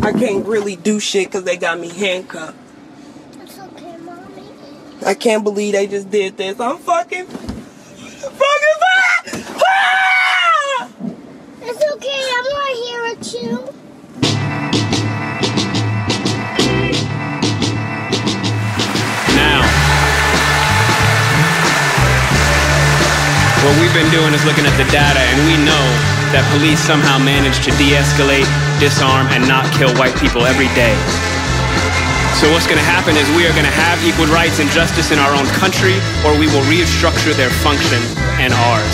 I can't really do shit because they got me handcuffed. It's okay, Mommy. I can't believe they just did this. I'm fucking It's okay, I'm right here with you. Now, what we've been doing is looking at the data, and we know that police somehow manage to de-escalate, disarm, and not kill white people every day. So what's going to happen is we are going to have equal rights and justice in our own country, or we will restructure their function and ours.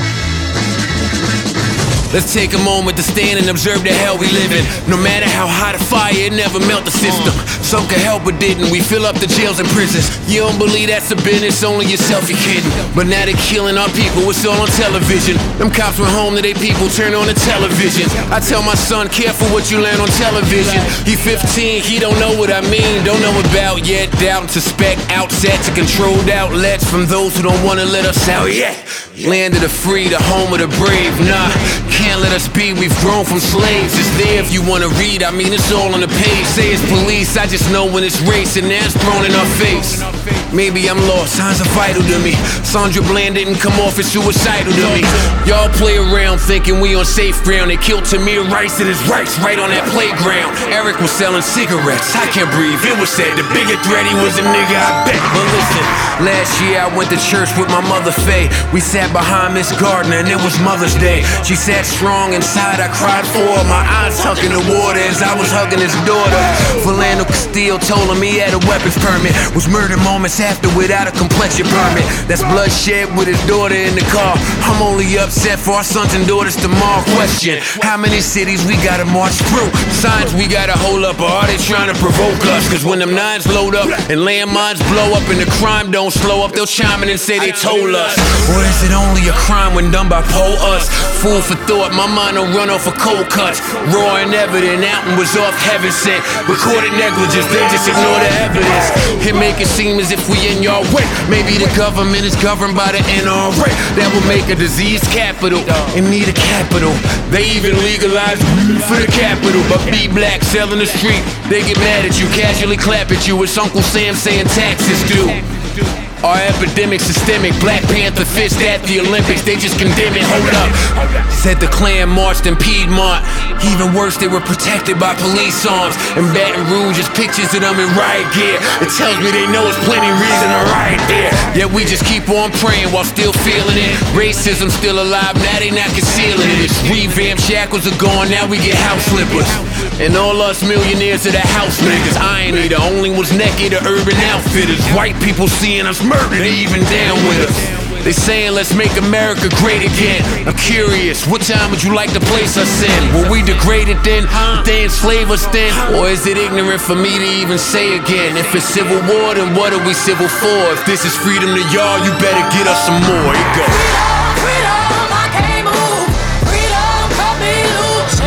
Let's take a moment to stand and observe the hell we live in. No matter how hot a fire, it never melt the system. Some could help but didn't. We fill up the jails and prisons. You don't believe that's a business, only yourself you're kidding. But now they're killing our people, it's all on television. Them cops went home to their people, turn on the television. I tell my son, careful what you learn on television. He 15, he don't know what I mean. Don't know about yet, doubt and suspect. Outset to controlled outlets from those who don't wanna let us out yet. Land of the free, the home of the brave. Nah, can't let us be, we've grown from slaves. It's there if you wanna read, I mean it's all on the page. Say it's police, I just know when it's race, and that's thrown in our face. Maybe I'm lost, signs are vital to me. Sandra Bland didn't come off as suicidal to me. Y'all play around thinking we on safe ground. They killed Tamir Rice and his rights right on that playground. Eric was selling cigarettes, I can't breathe, it was said the bigger threat he was a nigga, I bet. But listen, last year I went to church with my mother Faye. We sat behind Miss Gardner and it was Mother's Day. She sat strong inside, I cried for her. My eyes sunk in the water as I was hugging his daughter. Philando Castile told him he had a weapons permit. Was murdered moments after without a complexion permit. That's bloodshed with his daughter in the car. I'm only upset for our sons and daughters tomorrow. Question, how many cities we gotta march through? Signs we gotta hold up, or are they trying to provoke us? Cause when them nines load up and landmines blow up and the crime don't slow up, they'll chime in and say they told us. Or is it only a crime when done by us? Fool for thought, my mind don't run off of cold cuts. Raw and evident, Alton was off heaven sent. Recorded negligence, they just ignore the evidence. It make it seem as if we in y'all way. Maybe the government is governed by the NRA. That will make a disease capital and need a capital. They even legalized weed for the capital. But be black, sell in the street, they get mad at you, casually clap at you. It's Uncle Sam saying taxes due. Our epidemic systemic, Black Panther fist at the Olympics, they just condemn it, hold up. Said the Klan marched in Piedmont. Even worse, they were protected by police arms. In Baton Rouge, just pictures of them in riot gear. It tells me they know it's plenty reason to riot there. Yet we just keep on praying while still feeling it. Racism still alive, now they not concealing it. It's revamped, shackles are gone, now we get house slippers. And all us millionaires are the house niggas. I ain't the only ones naked, the urban outfitters. White people seeing us murdered, they even down with us. They saying let's make America great again. I'm curious, what time would you like to place us in? Were we degraded then? Did they enslave us then? Or is it ignorant for me to even say again? If it's civil war, then what are we civil for? If this is freedom to y'all, you better get us some more. Here you go. Freedom, I can't move. Freedom, cut me loose.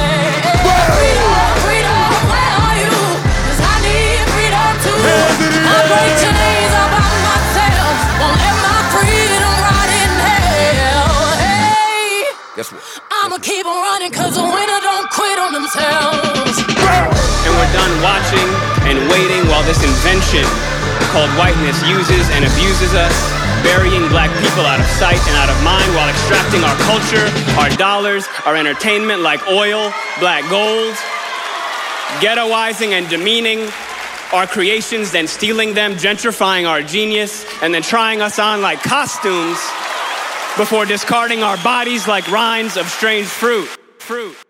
Freedom, where are you? 'Cause I need freedom too. I break chains all by myself. Won't let my freedom rot in hell. Hey, Guess what? I'ma keep on running 'cause the winner don't quit on themselves. And we're done watching and waiting while this invention called whiteness uses and abuses us, burying black people out of sight and out of mind while extracting our culture, our dollars, our entertainment like oil, black gold, ghettoizing and demeaning our creations, then stealing them, gentrifying our genius, and then trying us on like costumes before discarding our bodies like rinds of strange fruit.